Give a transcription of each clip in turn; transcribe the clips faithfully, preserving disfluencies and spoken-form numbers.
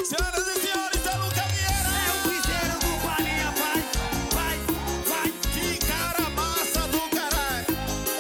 Senhoras e senhores, é Luca Vieira. É o piseiro do Balinha, vai, vai, vai. Que cara massa do caralho.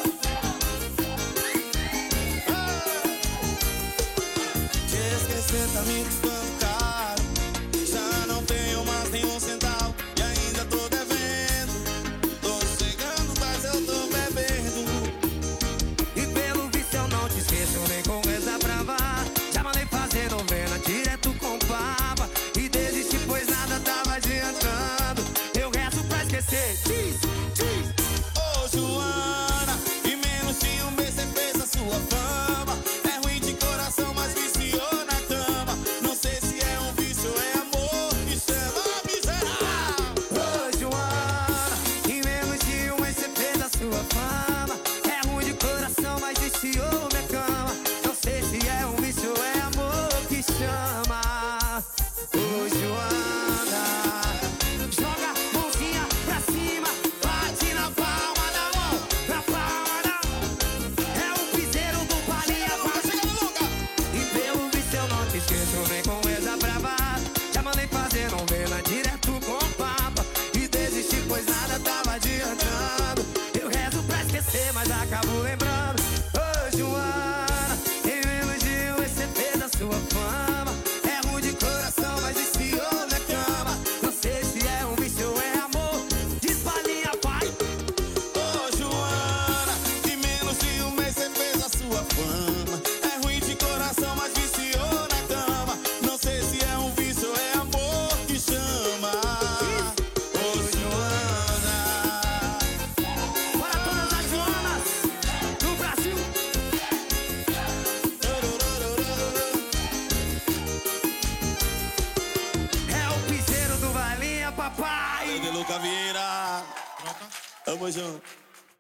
Ah. Te esquecer tá me custando caro. Já não tenho mais nenhum centavo e ainda tô devendo. Tô chegando, mas eu tô bebendo. E pelo visto eu não te esqueço nem com essa brava. Já mandei fazer novela direto com papa e desisti pois nada tava adiantando. Eu rezo pra esquecer. Diz, diz. Ô Joana, em menos de um mês cê fez a sua fama. É ruim de coração, mas viciou na cama. Não sei se é um vício ou é amor que chama miserável. Ô Joana, em menos de um mês cê fez a sua fama. É ruim de coração, mas viciou minha cama. Não sei se é um vício ou é amor que chama. Ô Joana, joga a mãozinha pra cima, bate na palma da mão, na palma da mão. É o piseiro do Balinha, vai. Chega no lugar. E pelo visto eu não te esqueço nem com essa brava. Já mandei fazer novela direto com papa e desisti pois nada tava adiantando. Eu rezo pra esquecer, mas acabo lembrando. Ô Joana, em menos de um mês cê fez a sua fama. É ruim de coração, mas viciou minha cama. Não sei se é um vício ou é amor. Diz Balinha, vai. Ô Joana, em menos de um mês cê fez a sua fama. É ruim de coração, mas viciou na cama. Não sei se é um vício ou é amor que chama. Ô Joana. Para todas as Joanas do Brasil. É o piseiro do Balinha, papai. Luca Vieira. Tamo junto.